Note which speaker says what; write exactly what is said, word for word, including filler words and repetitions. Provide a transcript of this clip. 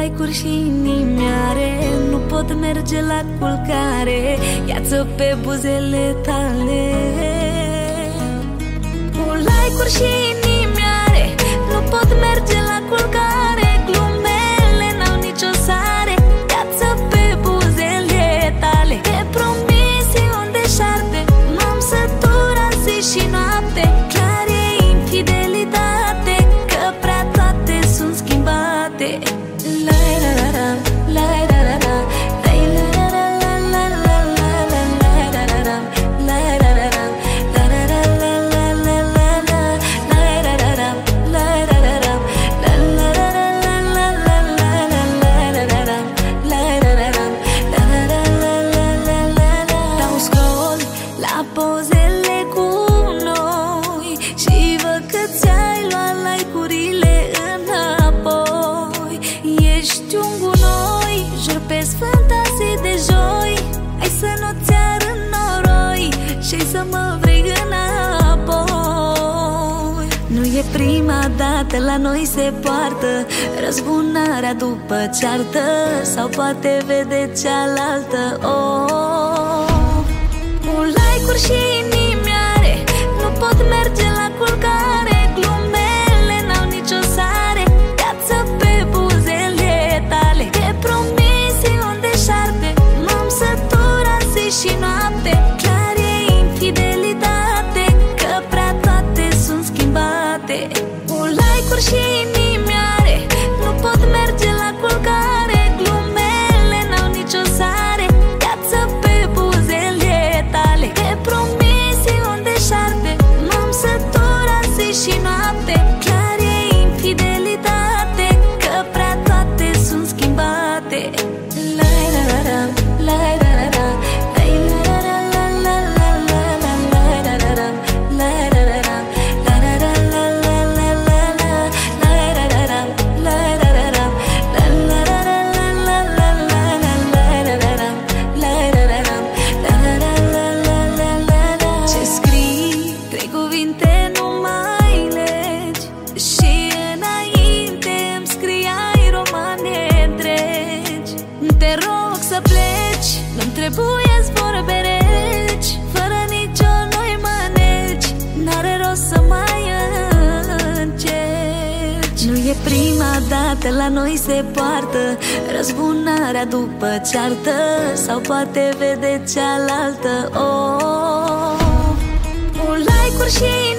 Speaker 1: like-uri și inimioare, nu pot merge la culcare, ia-ți-o pe buzele tale. Cu like-uri și inimioare, nu pot merge la culcare, glumele n-au nicio sare, ia-ți-o pe buzele tale. Te promisiuni deșarte, m-am săturat zi și noapte, chiar e infidelitate, că prea toate sunt schimbate. Dau scroll la pozele cu noi și văd că ți-ai luat like-urile înapoi. Ești un gunoi, jur pe sfânta zi de joi, hai să nu-ți arăt noroi și să mă vrei înapoi. Nu e prima dată, la noi se poartă răzbunarea după ceartă, sau poate vede cealaltă. Oh, cu like-uri și inimioare, nu pot merge la culcare, glumele n-au nicio sare, ia-ți-o pe buzele tale. Te promisiuni deșarte, m-am săturat zi și noapte, chiar e infidelitate, că prea toate sunt schimbate. Cu like-uri și inimioare, nu pot merge la culcare, glumele n-au nicio sare, ia-ți-o pe buzele tale. Te promisiuni deșarte, m-am săturat zi și noapte, chiar e infidelitate, că prea toate sunt schimbate. La-ra-ra-ra, la-ra-ra-ra, ce scrii, trei cuvinte nu mai legi, și înainte îmi scriai romane întregi. Te rog să pleci, nu-mi trebuie-ți vorbe reci, fără nicio noi manegi, n-are rost să mai încerci. Nu e prima dată, la noi se poartă răzbunarea după ceartă, sau poate vede cealaltă. Oh, cu like-uri și